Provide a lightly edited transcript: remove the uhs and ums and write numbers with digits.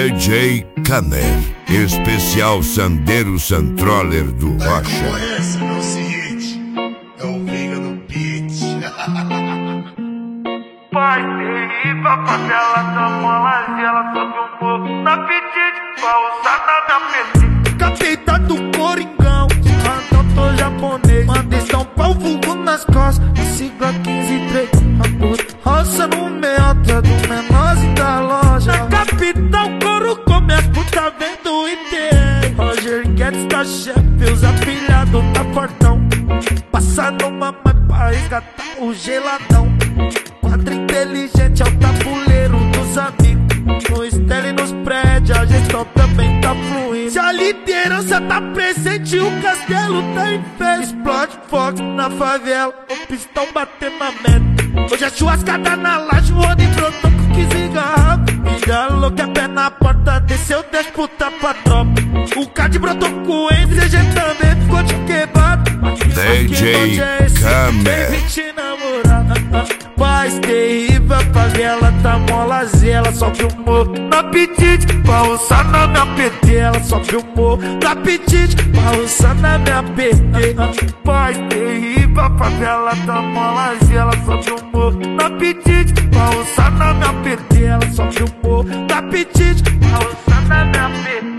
DJ Kamer, especial Sandeiro Santroller do Rocha. Conhece meu seguinte, é o Vinga do Beat. Pai terrível, a favela da mola e ela sobe um pouco na apetite pra usar na minha PT. Capeta do Coringão, cantor japonês, manda estampar o vulgo nas costas. Sigla 153, a puta roça no meio atrás do menorzinho da loja. Na capital, couro come as putas vendo IT. Roger Guedes tá chefe, os apilhados tá fortão. Passa numa mãe pra resgatar o geladão. Quadro inteligente é o tabuleiro dos amigos. No estelle e nos prédios, a gestão também tá fluindo. Se a liderança tá presente, o castelo tá em festa. Explode fogo na favela, o pistão batendo na meta. Hoje é churrascada na laje, o Rony brotou com 15 garrafas. Filha louca, é pé na porta, desceu 10 puta pra tropa. O Cade brotou com o Enzo, CG também ficou de quebrado. DJ Kamer. Tem 20 namoradas. Paz terrível, a favela tá molazinha. Ela sobe o morro no apetite pra usar na minha PT. Ela sobe o morro no apetite pra usar na minha PT. Paz terrível, a favela tá molazinha. Ela sobe o morro no apetite pra usar na minha PT. Ela sobe o morro no apetite pra usar na minha PT.